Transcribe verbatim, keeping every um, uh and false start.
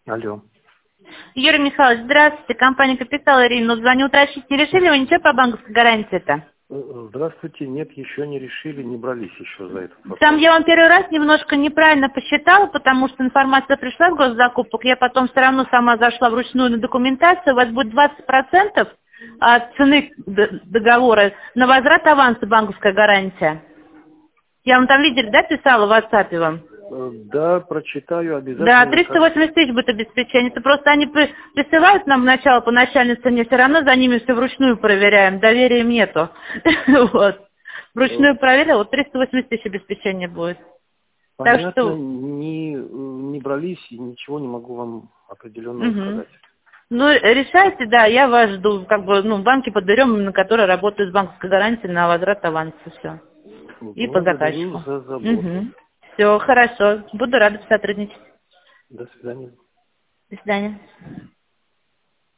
Алло. Юрий Михайлович, здравствуйте. Компания «Капитал», Ирина. Ну, звоню уточнить, не решили вы ничего по банковской гарантии-то? Здравствуйте. Нет, еще не решили, не брались еще за этот вопрос. Там я вам первый раз немножко неправильно посчитала, потому что информация пришла с госзакупок. Я потом все равно сама зашла вручную на документацию. У вас будет двадцать процентов от цены д- договора на возврат аванса банковская гарантия. Я вам там, видели, да, писала в WhatsApp вам? Э, Да, прочитаю обязательно. Да, триста восемьдесят тысяч будет обеспечение. Это просто они при- присылают нам сначала по начальной цене, все равно за ними все вручную проверяем, доверия им нету. Вот. Вручную проверил, вот триста восемьдесят тысяч обеспечения будет. Так Понятно, что, не, не брались и ничего не могу вам определенно мгм. сказать. Ну, решайте, да, я вас жду, как бы, ну, банки подберем, на которые работают с банковской гарантией на возврат аванса, все. И по Благодарю заказчику. за заботу. Все, хорошо, буду рада сотрудничать. До свидания. До свидания.